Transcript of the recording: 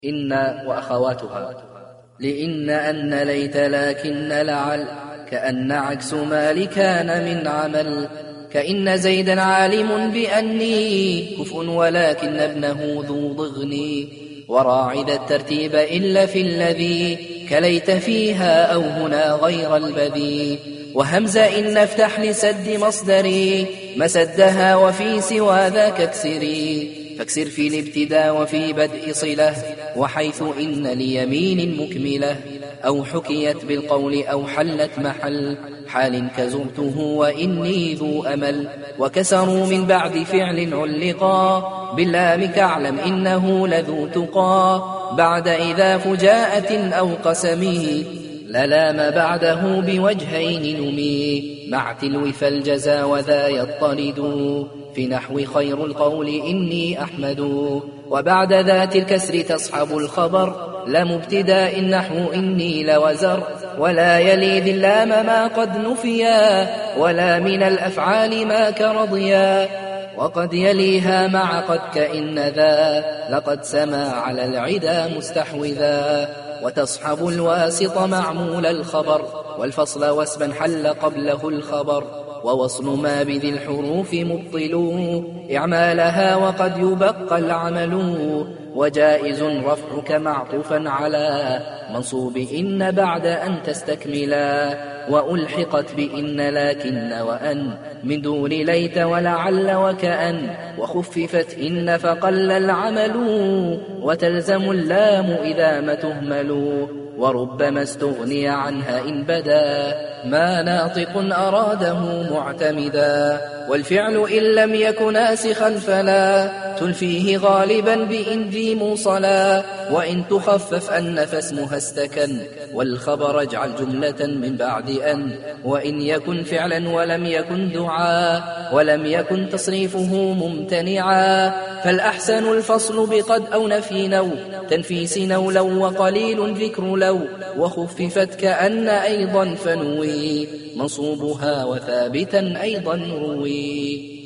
إن وأخواتها. لإن أن ليت لكن لعل كأن عكس ما لكان من عمل. كإن زيدا عالم بأني كفء ولكن ابنه ذو ضغني. وراعد الترتيب إلا في الذي كليت فيها أو هنا غير البذي. وهمزة إن افتح لسد مصدري مسدها وفي سوى ذاك اكسري. فاكسر في الابتداء وفي بدء صلة وحيث إن ليمين مكملة. أو حكيت بالقول أو حلت محل حال كزرته وإني ذو أمل. وكسروا من بعد فعل علقا باللام كاعلم إنه لذو تقى. بعد إذا فجاءة أو قسمه للام بعده بوجهين نمي. مع تلو فالجزا وذا يطرد في نحو خير القول إني أحمد. وبعد ذات الكسر تصحب الخبر لمبتداء النحو إني لوزر. ولا يلي ذي اللام ما قد نفيا ولا من الأفعال ما كرضيا. وقد يليها مع قد كإن ذا لقد سما على العدا مستحوذا. وتصحب الواسط معمول الخبر والفصل واسما حل قبله الخبر. ووصل ما بذي الحروف مبطل إعمالها وقد يبقى العمل. وجائز رفعك معطوفا على منصوب إن بعد أن تستكملا. وألحقت بإن لكن وأن من دون ليت ولعل وكأن. وخففت إن فقل العمل وتلزم اللام إذا ما تهمل. وربما استغني عنها إن بدا ما ناطق أراده معتمدا. والفعل إن لم يكن ناسخا فلا تلفيه غالبا بإن ذي موصلا. وإن تخفف أن فاسمها استكن والخبر اجعل جملة من بعد أن. وإن يكن فعلا ولم يكن دعاء ولم يكن تصريفه ممتنعا فالأحسن الفصل بقد أو نفي نو تنفيس نو لو وقليل ذكر لو. وخففت كأن أيضا فنوي منصوبها وثابتا أيضا روي.